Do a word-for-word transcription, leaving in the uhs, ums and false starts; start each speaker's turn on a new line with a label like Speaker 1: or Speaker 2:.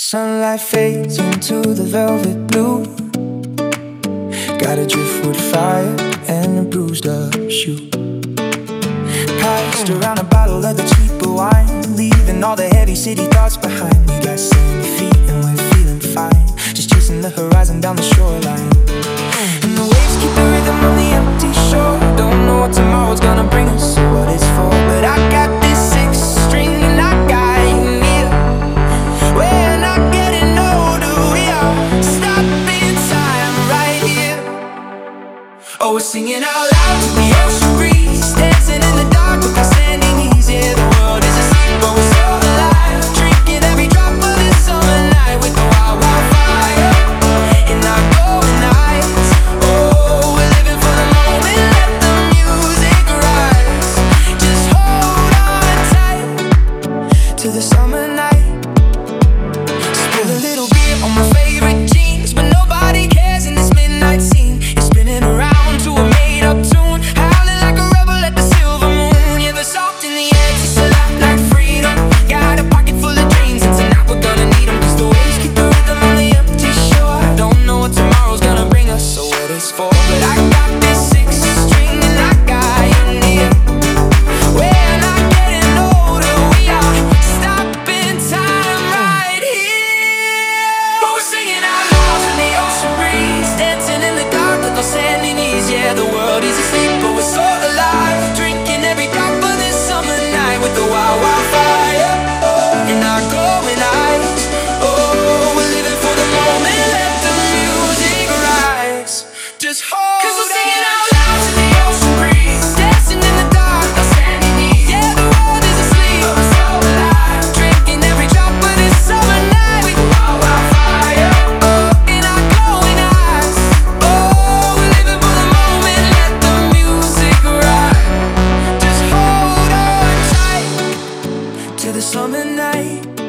Speaker 1: Sunlight fades into the velvet blue. Got a driftwood fire and a bruised up shoe. Passed around a bottle of the cheaper wine, leaving all the heavy city thoughts behind. We got sandy feet and we're feeling fine, just chasing the horizon down the shoreline. And the waves keep the rhythm on the empty shore. Don't know what tomorrow's gonna bring us or what it's for, but I got this six string and I got you near. We're not getting older, we are stopping time right here. Oh, we're singing out loud to the ocean breeze, dancing in the dark with our sandy knees. Yeah, the world is asleep, but we're so alive, drinking every drop of this summer night with the wild, wild fire in our glowing eyes. Oh, we're living for the moment, let the music rise. Just hold on tight to the summer night. Spill a little beer on my favorite jeans, but nobody cares in this midnight scene. It's spinning around to a made-up tune, howling like a rebel at the silver moon. Yeah, the salt in the air tastes a lot like freedom. Got a pocket full of dreams, and tonight we're gonna need them, cause the waves keep the rhythm on the empty shore. Don't know what tomorrow's gonna bring us or what it's for, but I got this six string and I got you near. We're not getting older, we are stopping time right here. But we're singing out loud in the ocean breeze, dancing in the dark with our sandy knees. Yeah, the world is asleep, but we're so alive, drinking every drop of this summer night with the wild, wild fire in our glowing eyes. Oh, we're living for the moment, let the music rise. Just hold on. Cause we're singing out loud to the ocean breeze, dancing in the dark, our sandy knees. Yeah, the world is asleep, but we're so alive, drinking every drop of this summer night with the wild, wild fire oh, in our glowing eyes. Oh, we're living for the moment, let the music rise. Just hold on tight to the summer night.